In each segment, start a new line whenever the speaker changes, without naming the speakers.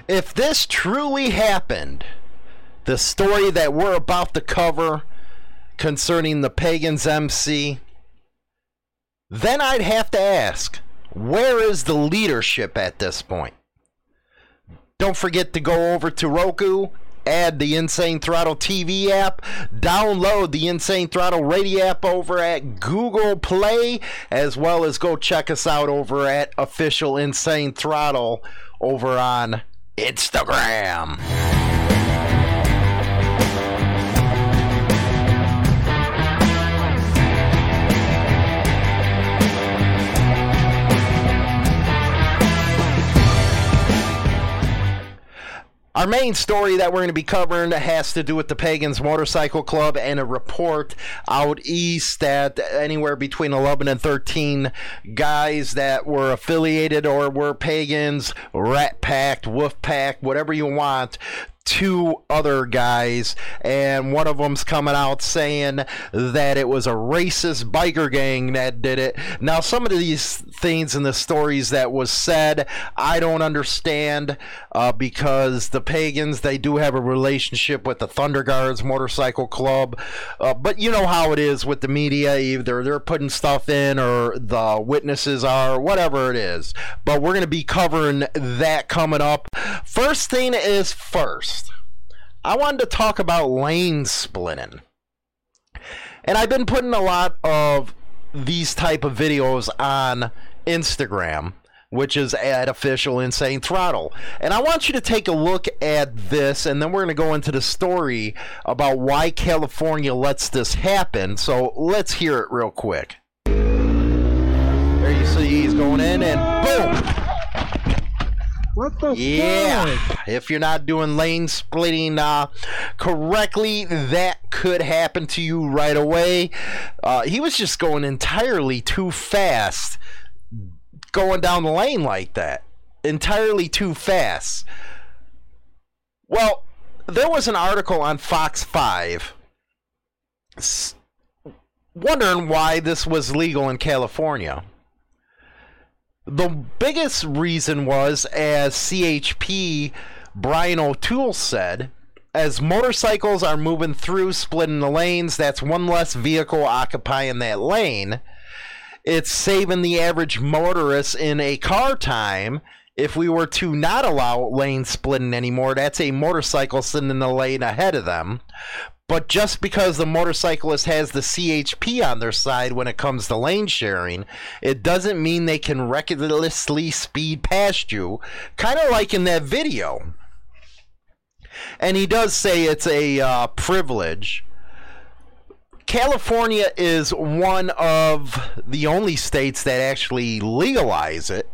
If this truly happened, the story that we're about to cover concerning the Pagans MC, then I'd have to ask, where is the leadership at this point? Don't forget to go over to Roku, add the Insane Throttle TV app, download the Insane Throttle Radio app over at Google Play, as well as go check us out over at Official Insane Throttle over on Instagram. Our main story that we're going to be covering has to do with the Pagans Motorcycle Club and a report out east that anywhere between 11 and 13 guys that were affiliated or were Pagans, Rat Pack, Wolf Pack, whatever you want, two other guys, and one of them's coming out saying that it was a racist biker gang that did it. Now, some of these things in the stories that was said, I don't understand, because the Pagans, they do have a relationship with the Thunder Guards Motorcycle Club, but you know how it is with the media, either they're putting stuff in or the witnesses are, whatever it is. But we're going to be covering that coming up. First thing is first, I wanted to talk about lane splitting. And I've been putting a lot of these type of videos on Instagram, which is at Official Insane Throttle. And I want you to take a look at this, and then we're going to go into the story about why California lets this happen. So let's hear it real quick. There you see he's going in, and boom!
What the
fuck? If you're not doing lane splitting correctly, that could happen to you right away. He was just going entirely too fast, going down the lane like that. Entirely too fast. Well, there was an article on Fox 5 wondering why this was legal in California. The biggest reason was, as CHP Brian O'Toole said, as motorcycles are moving through, splitting the lanes, that's one less vehicle occupying that lane. It's saving the average motorist in a car time. If we were to not allow lane splitting anymore, that's a motorcycle sitting in the lane ahead of them. But just because the motorcyclist has the CHP on their side when it comes to lane sharing, it doesn't mean they can recklessly speed past you, kind of like in that video. And he does say it's a privilege. California is one of the only states that actually legalize it.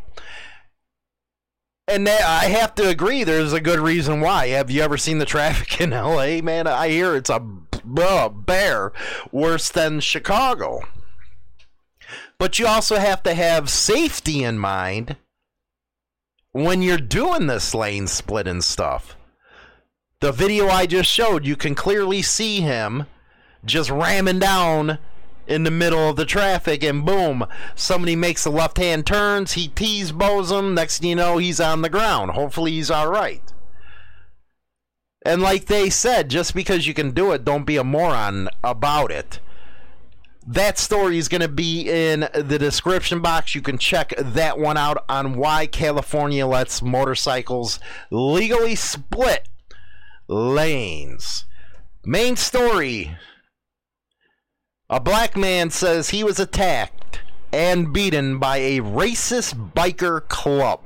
And I have to agree, there's a good reason why. Have you ever seen the traffic in LA? Man, I hear it's a bear worse than Chicago. But you also have to have safety in mind when you're doing this lane split and stuff. The video I just showed, you can clearly see him just ramming down in the middle of the traffic, and boom, somebody makes a left-hand turns, he T-bows him, next thing you know, he's on the ground. Hopefully he's all right. And like they said, just because you can do it, don't be a moron about it. That story is going to be in the description box. You can check that one out on why California lets motorcycles legally split lanes. Main story. A black man says he was attacked and beaten by a racist biker club.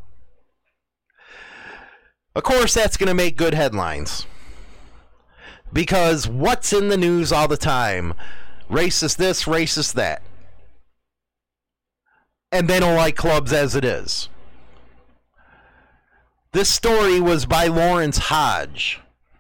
Of course, that's going to make good headlines. Because what's in the news all the time? Racist this, racist that. And they don't like clubs as it is. This story was by Lawrence Hodge.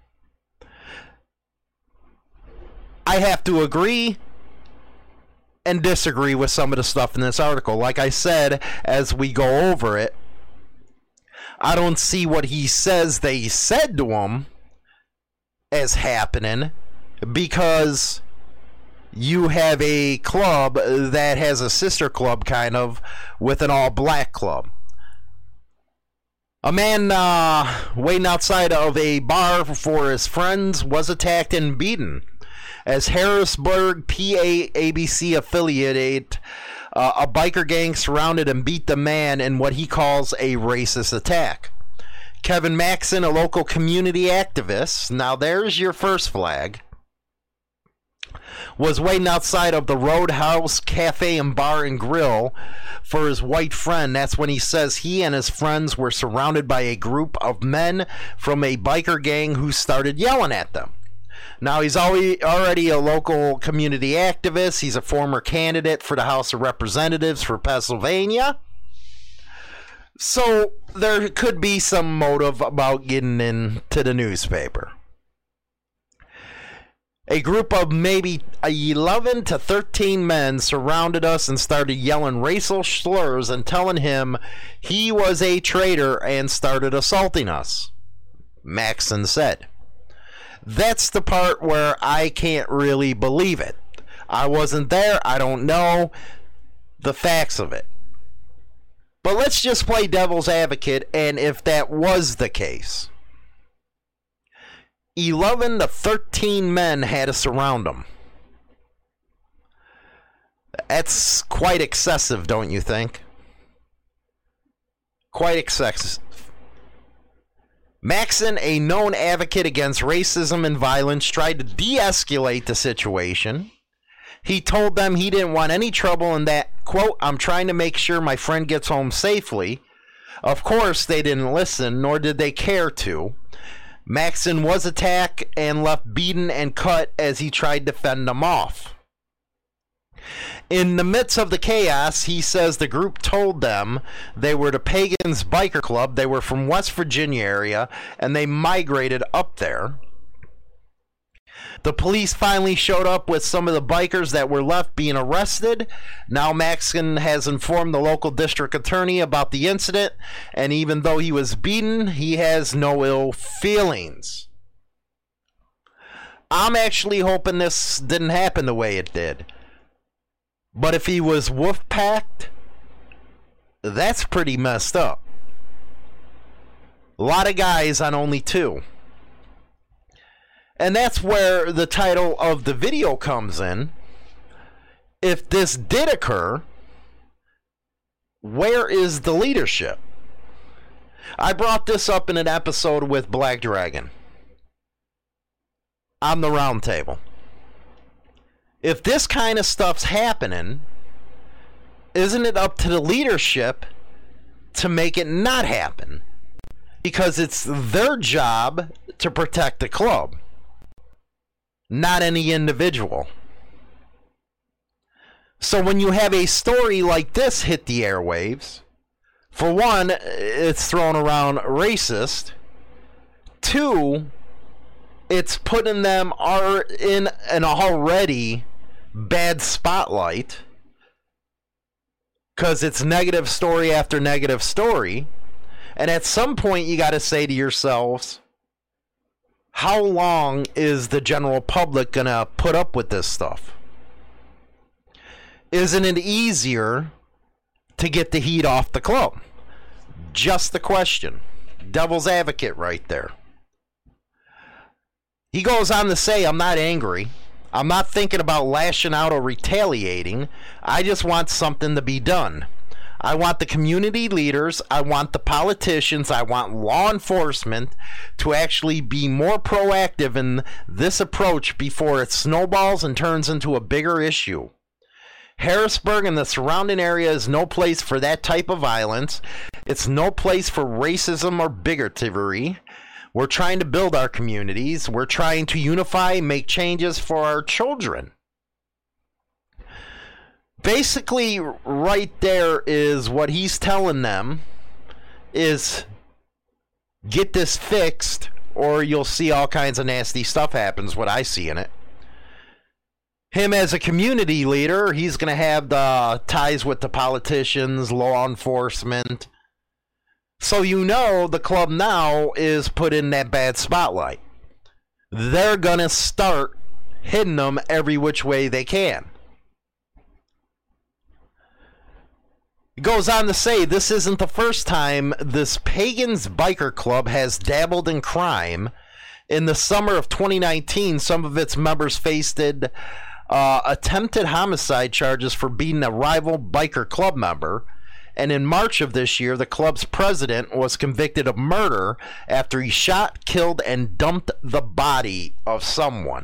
I have to agree and disagree with some of the stuff in this article. Like I said, as we go over it, I don't see what he says they said to him as happening, because you have a club that has a sister club kind of with an all-black club. A man waiting outside of a bar for his friends was attacked and beaten. As Harrisburg, PA ABC affiliate, a biker gang surrounded and beat the man in what he calls a racist attack. Kevin Maxon, a local community activist, now there's your first flag, was waiting outside of the Roadhouse Cafe and Bar and Grill for his white friend. That's when he says he and his friends were surrounded by a group of men from a biker gang who started yelling at them. Now, he's already a local community activist. He's a former candidate for the House of Representatives for Pennsylvania. So there could be some motive about getting into the newspaper. A group of maybe 11 to 13 men surrounded us and started yelling racial slurs and telling him he was a traitor and started assaulting us, Maxon said. That's the part where I can't really believe it. I wasn't there. I don't know the facts of it. But let's just play devil's advocate, and if that was the case, 11 to 13 men had to surround him. That's quite excessive, don't you think? Quite excessive. Maxon, a known advocate against racism and violence, tried to de-escalate the situation. He told them he didn't want any trouble and that, quote, I'm trying to make sure my friend gets home safely. Of course, they didn't listen, nor did they care to. Maxon was attacked and left beaten and cut as he tried to fend them off. In the midst of the chaos, he says the group told them they were the Pagans Biker Club. They were from West Virginia area, and they migrated up there. The police finally showed up with some of the bikers that were left being arrested. Now Maxon has informed the local district attorney about the incident, and even though he was beaten, he has no ill feelings. I'm actually hoping this didn't happen the way it did. But if he was wolf-packed, that's pretty messed up. A lot of guys on only two. And that's where the title of the video comes in. If this did occur, where is the leadership? I brought this up in an episode with Black Dragon on the round table. If this kind of stuff's happening, isn't it up to the leadership to make it not happen? Because it's their job to protect the club, not any individual. So when you have a story like this hit the airwaves, for one, it's thrown around racist. Two, it's putting them in an already bad spotlight because it's negative story after negative story. And at some point you got to say to yourselves, how long is the general public gonna put up with this stuff? Isn't it easier to get the heat off the club? Just the question. Devil's advocate right there. He goes on to say, I'm not angry. I'm not thinking about lashing out or retaliating. I just want something to be done. I want the community leaders, I want the politicians, I want law enforcement to actually be more proactive in this approach before it snowballs and turns into a bigger issue. Harrisburg and the surrounding area is no place for that type of violence. It's no place for racism or bigotry. We're trying to build our communities. We're trying to unify, make changes for our children. Basically, right there is what he's telling them is get this fixed or you'll see all kinds of nasty stuff happens, what I see in it. Him as a community leader, he's going to have the ties with the politicians, law enforcement. So you know the club now is put in that bad spotlight. They're going to start hitting them every which way they can. It goes on to say this isn't the first time this Pagans Biker Club has dabbled in crime. In the summer of 2019, some of its members faced attempted homicide charges for beating a rival biker club member. And in March of this year, the club's president was convicted of murder after he shot, killed, and dumped the body of someone.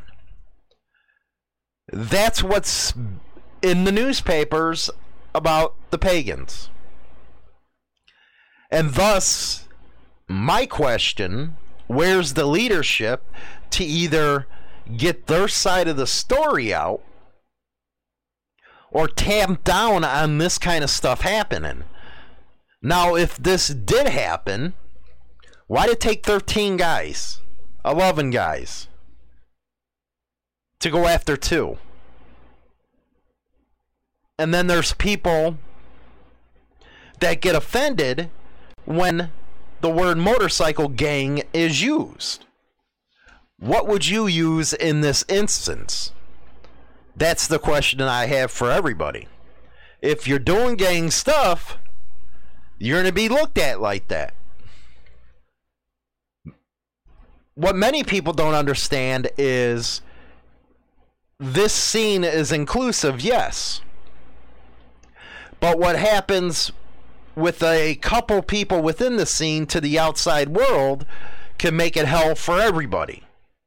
That's what's in the newspapers about the Pagans. And thus, my question, where's the leadership to either get their side of the story out or tamp down on this kind of stuff happening? Now, if this did happen, why did it take 13 guys, 11 guys, to go after 2? And then there's people that get offended when the word motorcycle gang is used. What would you use in this instance? That's the question I have for everybody. If you're doing gang stuff, you're going to be looked at like that. What many people don't understand is this scene is inclusive, yes. But what happens with a couple people within the scene to the outside world can make it hell for everybody.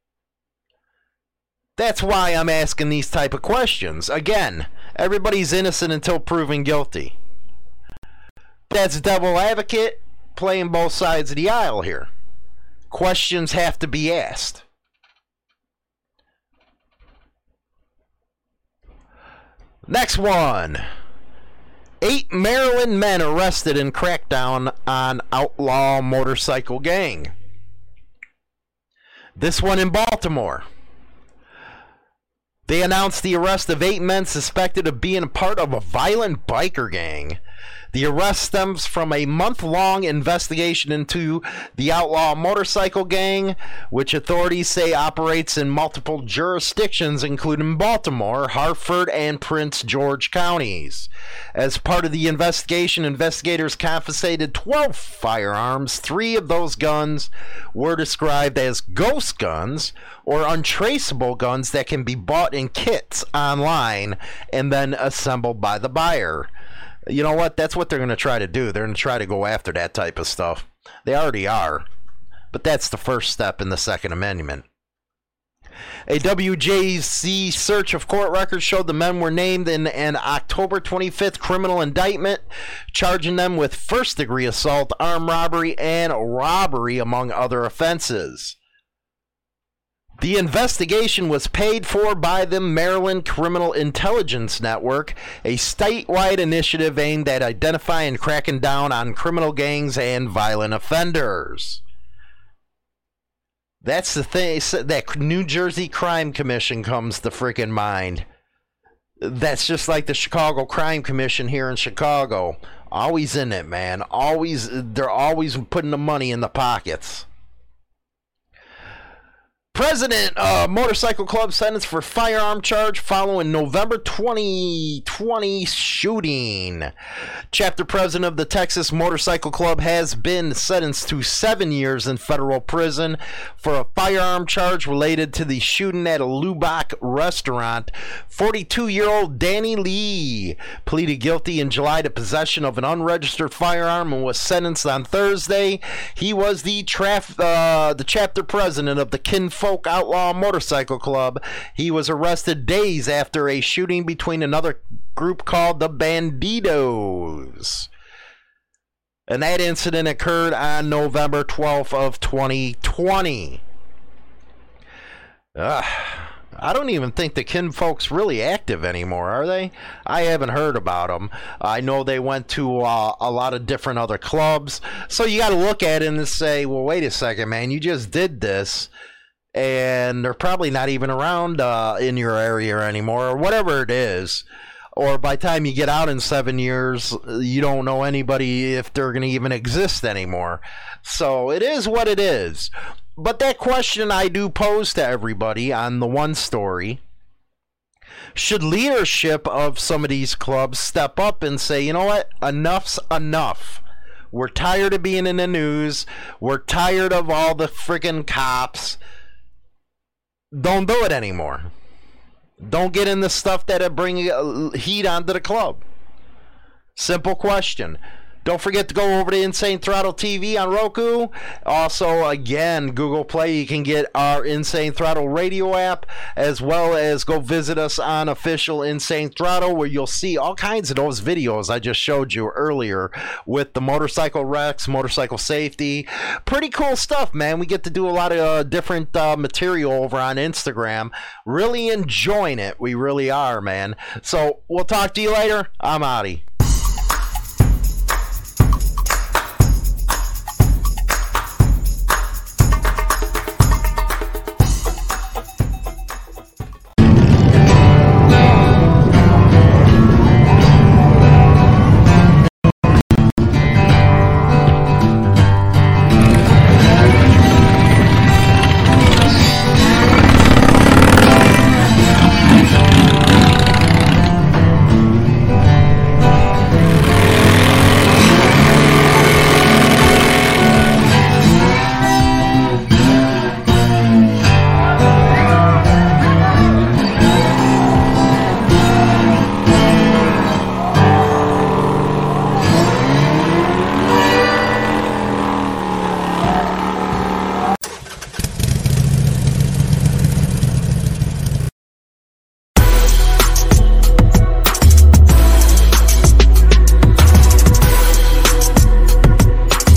That's why I'm asking these type of questions. Again, everybody's innocent until proven guilty. That's devil advocate playing both sides of the aisle here. Questions have to be asked. Next one. 8 Maryland men arrested in crackdown on outlaw motorcycle gang. This one in Baltimore. They announced the arrest of 8 men suspected of being part of a violent biker gang. The arrest stems from a month-long investigation into the outlaw motorcycle gang, which authorities say operates in multiple jurisdictions, including Baltimore, Hartford, and Prince George counties. As part of the investigation, investigators confiscated 12 firearms. 3 of those guns were described as ghost guns, or untraceable guns that can be bought in kits online and then assembled by the buyer. You know what? That's what they're going to try to do. They're going to try to go after that type of stuff. They already are. But that's the first step in the Second Amendment. A WJZ search of court records showed the men were named in an October 25th criminal indictment, charging them with first-degree assault, armed robbery, and robbery, among other offenses. The investigation was paid for by the Maryland Criminal Intelligence Network, a statewide initiative aimed at identifying and cracking down on criminal gangs and violent offenders. That's the thing, that New Jersey Crime Commission comes to freaking mind. That's just like the Chicago Crime Commission here in Chicago. Always in it, man. They're always putting the money in the pockets. President Motorcycle Club sentenced for firearm charge following November 2020 shooting. Chapter president of the Texas Motorcycle Club has been sentenced to 7 years in federal prison for a firearm charge related to the shooting at a Lubbock restaurant. 42-year-old Danny Lee pleaded guilty in July to possession of an unregistered firearm and was sentenced on Thursday. He was the chapter president of the Kinfolk Outlaw Motorcycle Club. He was arrested days after a shooting between another group called the Bandidos. And that incident occurred on November 12th of 2020. I don't even think the Kinfolk's really active anymore, are they? I haven't heard about them. I know they went to a lot of different other clubs. So you got to look at it and say, well, wait a second, man. You just did this. And they're probably not even around in your area anymore, or whatever it is. Or by the time you get out in 7 years, you don't know anybody if they're going to even exist anymore. So it is what it is. But that question I do pose to everybody on the one story Should leadership of some of these clubs step up and say, you know what, enough's enough. We're tired of being in the news. We're tired of all the freaking cops. Don't do it anymore. Don't get in the stuff that'll bring heat onto the club. Simple question. Don't forget to go over to Insane Throttle TV on Roku. Also, again, Google Play. You can get our Insane Throttle radio app, as well as go visit us on official Insane Throttle, where you'll see all kinds of those videos I just showed you earlier with the motorcycle wrecks, motorcycle safety. Pretty cool stuff, man. We get to do a lot of different material over on Instagram. Really enjoying it. We really are, man. So we'll talk to you later. I'm Adi.